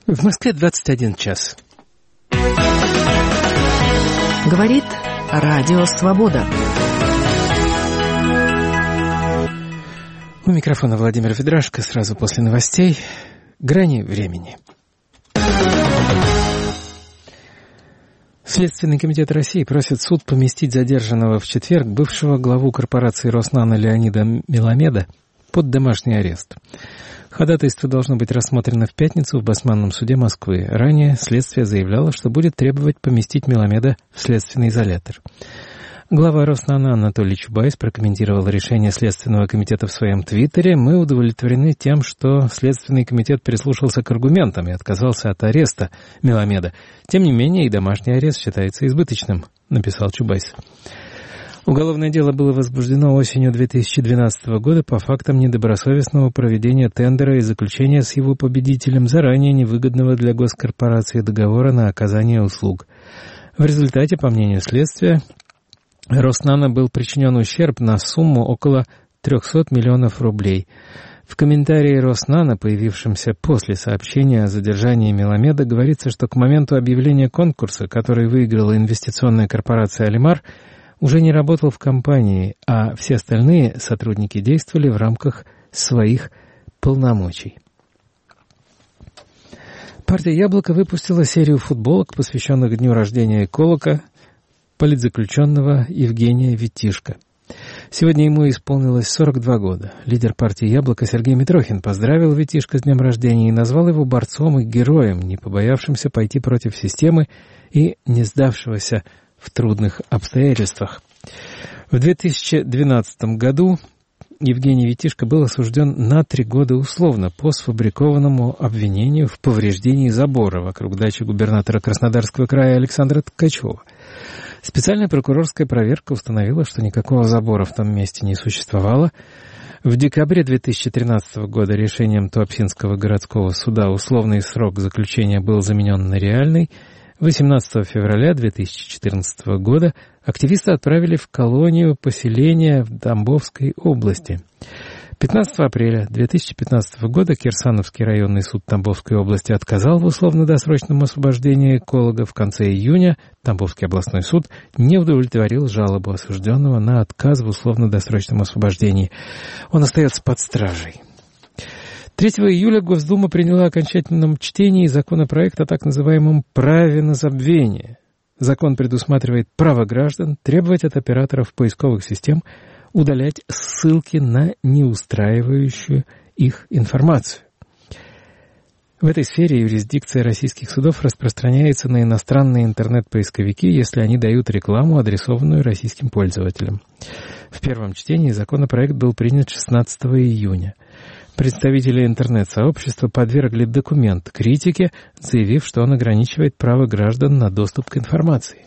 В Москве 21 час. Говорит Радио Свобода. У микрофона Владимир Ведрашко. Сразу после новостей. Грани времени. Следственный комитет России просит суд поместить задержанного в четверг бывшего главу корпорации «Роснано» Леонида Меламеда под домашний арест. Ходатайство должно быть рассмотрено в пятницу в Басманном суде Москвы. Ранее следствие заявляло, что будет требовать поместить Меламеда в следственный изолятор. Глава «Роснано» Анатолий Чубайс прокомментировал решение Следственного комитета в своем твиттере. «Мы удовлетворены тем, что Следственный комитет прислушался к аргументам и отказался от ареста Меламеда. Тем не менее, и домашний арест считается избыточным», — написал Чубайс. Уголовное дело было возбуждено осенью 2012 года по фактам недобросовестного проведения тендера и заключения с его победителем заранее невыгодного для госкорпорации договора на оказание услуг. В результате, по мнению следствия, Роснано был причинен ущерб на сумму около 300 миллионов рублей. В комментарии Роснано, появившемся после сообщения о задержании Меламеда, говорится, что к моменту объявления конкурса, который выиграла инвестиционная корпорация «Алимар», уже не работал в компании, а все остальные сотрудники действовали в рамках своих полномочий. Партия «Яблоко» выпустила серию футболок, посвященных дню рождения эколога, политзаключенного Евгения Витишко. Сегодня ему исполнилось 42 года. Лидер партии «Яблоко» Сергей Митрохин поздравил Витишко с днем рождения и назвал его борцом и героем, не побоявшимся пойти против системы и не сдавшегося в трудных обстоятельствах. В 2012 году Евгений Витишко был осужден на 3 года условно по сфабрикованному обвинению в повреждении забора вокруг дачи губернатора Краснодарского края Александра Ткачева. Специальная прокурорская проверка установила, что никакого забора в том месте не существовало. В декабре 2013 года решением Туапсинского городского суда условный срок заключения был заменен на реальный. 18 февраля 2014 года активисты отправили в колонию поселения в Тамбовской области. 15 апреля 2015 года Кирсановский районный суд Тамбовской области отказал в условно-досрочном освобождении эколога. В конце июня Тамбовский областной суд не удовлетворил жалобу осужденного на отказ в условно-досрочном освобождении. Он остается под стражей. 3 июля Госдума приняла в окончательном чтении законопроект о так называемом праве на забвение. Закон предусматривает право граждан требовать от операторов поисковых систем удалять ссылки на неустраивающую их информацию. В этой сфере юрисдикция российских судов распространяется на иностранные интернет-поисковики, если они дают рекламу, адресованную российским пользователям. В первом чтении законопроект был принят 16 июня. Представители интернет-сообщества подвергли документ критике, заявив, что он ограничивает право граждан на доступ к информации.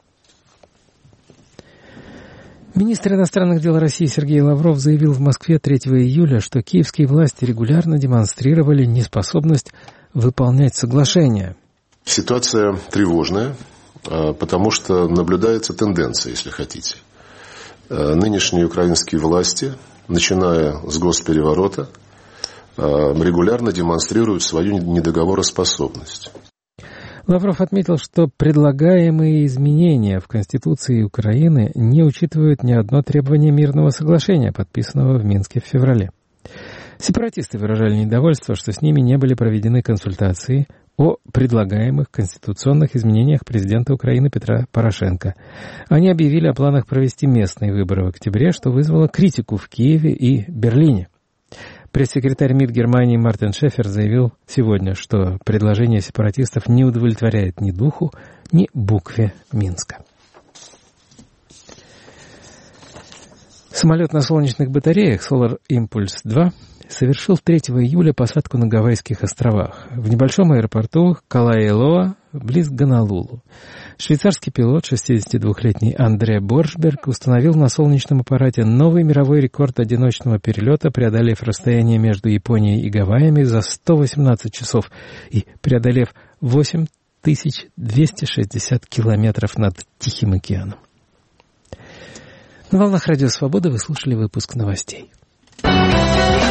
Министр иностранных дел России Сергей Лавров заявил в Москве 3 июля, что киевские власти регулярно демонстрировали неспособность выполнять соглашения. Ситуация тревожная, потому что наблюдается тенденция, если хотите. Нынешние украинские власти, начиная с госпереворота, регулярно демонстрируют свою недоговороспособность. Лавров отметил, что предлагаемые изменения в Конституции Украины не учитывают ни одно требование мирного соглашения, подписанного в Минске в феврале. Сепаратисты выражали недовольство, что с ними не были проведены консультации о предлагаемых конституционных изменениях президента Украины Петра Порошенко. Они объявили о планах провести местные выборы в октябре, что вызвало критику в Киеве и Берлине. Пресс-секретарь МИД Германии Мартин Шефер заявил сегодня, что предложение сепаратистов не удовлетворяет ни духу, ни букве Минска. Самолет на солнечных батареях Solar Impulse 2 совершил 3 июля посадку на Гавайских островах, в небольшом аэропорту Калаэлоа, близ Гонолулу. Швейцарский пилот, 62-летний Андре Боршберг, установил на солнечном аппарате новый мировой рекорд одиночного перелета, преодолев расстояние между Японией и Гавайями за 118 часов и преодолев 8260 километров над Тихим океаном. На волнах Радио Свобода вы слушали выпуск новостей.